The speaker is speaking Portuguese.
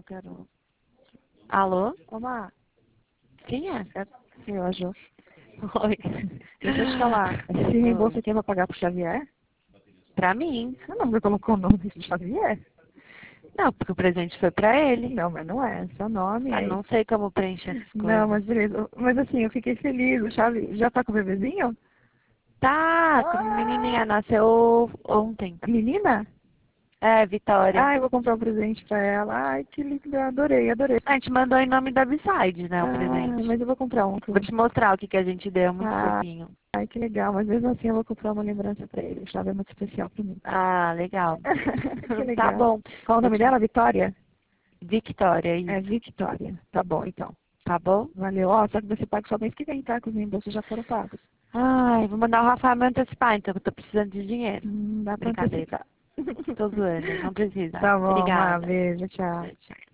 quero. Alô? Olá, Quem é? eu acho. Oi. Deixa eu te falar. Esse reembolso aqui é pra pagar pro Xavier? Pra mim. Você não me colocou o nome do Xavier? Não, porque o presente foi pra ele. Não, mas não é. Seu nome Ah, é. não sei como preencher essas Não, coisas. mas beleza. Mas assim, eu fiquei feliz. O Xavi já tá com o bebezinho? Tá, a menininha nasceu ontem. Menina? É, Vitória. Ah, eu vou comprar um presente pra ela. Ai, que lindo. Adorei, adorei. A gente mandou em nome da B-Side, né, o presente. Mas eu vou comprar um. Vou te mostrar o que que a gente deu, muito Ah, fofinho. ai, que legal. Mas mesmo assim eu vou comprar uma lembrança pra ele. O Xavi é muito especial pra mim. Ah, legal. Que Tá legal. bom. Qual o Vou nome te- dela? Vitória? Victoria, É isso. Victória. Tá bom, então. Tá bom? Valeu. Ó, só que você paga só mês que vem, tá? Que os reembolsos já foram pagos. Ai, vou mandar o Rafael me antecipar, então, que eu tô precisando de dinheiro. Dá pra Brincadeira. antecipar. Tô zoando, não precisa. Tá bom, Má. Obrigada. Beijo, tchau. Tchau, tchau.